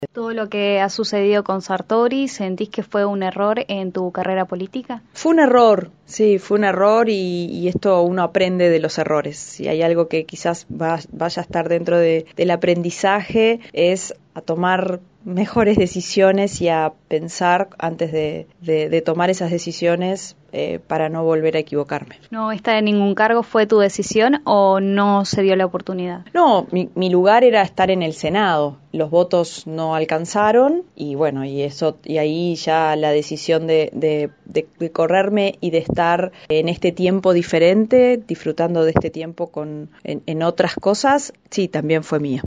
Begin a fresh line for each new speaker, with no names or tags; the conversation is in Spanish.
¿Todo lo que ha sucedido con Sartori, sentís que fue un error en tu carrera política?
Fue un error, sí, fue un error y esto uno aprende de los errores. Si hay algo que quizás vaya a estar dentro del aprendizaje es a tomar mejores decisiones y a pensar antes de tomar esas decisiones para no volver a equivocarme.
¿No estar en ningún cargo fue tu decisión o no se dio la oportunidad?
No, mi lugar era estar en el Senado. Los votos no alcanzaron y bueno, y ahí ya la decisión de correrme y de estar en este tiempo diferente, disfrutando de este tiempo en otras cosas, sí, también fue mía.